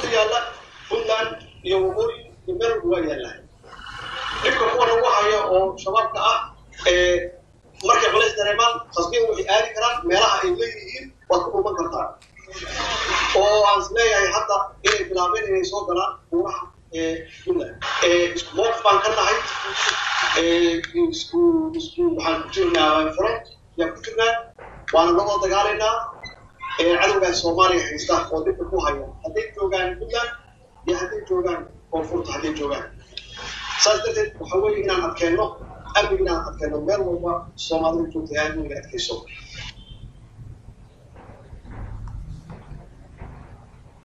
يلا كلان يوغوري يمر هو يلا لكن هو وحي أو شباب markay qolis dareemaan qasbiga wixii aadi karaan meelaha ay leeyihiin waa ku uman kartaa oo aan isleeyahay hadda inay bilaabeen inay soo galaan buuraha isku baan ka nahay isku waxaan ku jirnaa front yaa ku jirnaa waana loo dagaalaynaa cadowga Soomaaliya haysta oo dib ku haya hadday joogaan Puntland iyo hadday joogaan koonfurta hadday joogaan saas darteed waxa weeye inaan adkeenno أبي بنا أتكلم مال والله سومالي توتي هاي من الكيسو